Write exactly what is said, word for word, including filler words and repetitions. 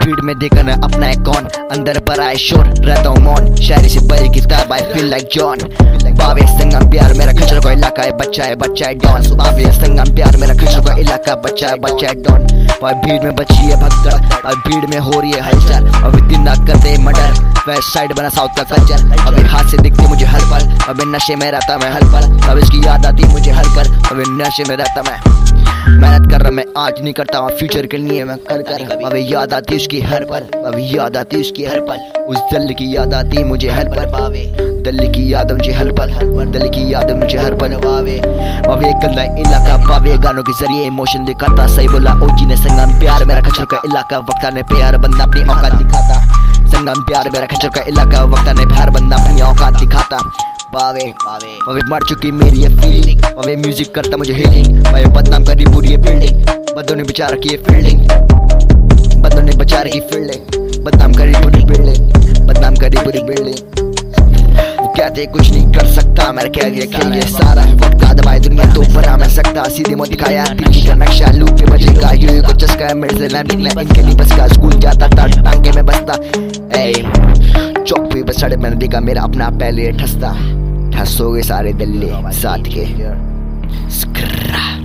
भीड़ में देखा न अपना है कौन, अंदर पर आए शोर रहता हूँ मौन, शायरी से परी किताब आई फील लाइक जॉन। बावे संगम प्यार मेरा खचर का इलाका है, बच्चा है बच्चा है डॉन। बावे संगम प्यार मेरा खचर का इलाका, बच्चा है बच्चा है डॉन। और भीड़ में बची है भगदड़, और भीड़ में हो रही है हलचल, अभी दिन रात करते मर्डर। वेस्ट साइड बना साउथ का कल्चर, अभी हाथ से दिखते मुझे हर पल, अभी नशे में रहता मैं हर पल। अब इसकी याद आती मुझे हर कर, अभी नशे में रहता मैं। मेहनत कर रहा मैं आज नहीं करता हूँ, फ्यूचर के लिए मैं कर कर। अभी याद आती उसकी हर पल, अभी याद आती उसकी हर पल। उस दिल की याद आती मुझे हर पल बावे, दिल की याद मुझे हर पल, दिल की याद मुझे हर पल बावे। बावे गंदा इलाका बावे, गानों के जरिए इमोशन दिखाता। सही बोला ओजी ने, संगम प्यार मेरा खचर का इलाका, वक्ता ने प्यार बंदा अपनी औकात दिखाता। संगम प्यार मेरा खचर का इलाका, वक्ता ने प्यार बंदा अपनी औकात दिखाता। बावे बावे बावे मर चुकी मेरी ये फीलिंग, बावे म्यूजिक करता मुझे हीलिंग। बावे बदनाम करी पूरी ये बिल्डिंग, बंदों ने बेचारा की ये फील्डिंग, बंदों ने बेचारे की फील्डिंग। बदनाम करी पूरी बिल्डिंग, बदनाम करी पूरी बिल्डिंग। वो कहते कुछ नहीं कर सकता, मेरा क्या ये खेल ये सारा वक्त का दबाए दुनिया तो बना मैं सकता। सीधे मोदी दिखाया दिल्ली का नक्शा, लूप पे बजेगा ये को चस्का है मेरे से लैंडिंग में। इनके लिए बस का स्कूल जाता था, टांगे में बसता। ए चौक पे बस सड़क मैंने देखा मेरा अपना पहले ठसता। ठस हो गए सारे दिल्ली साथ के।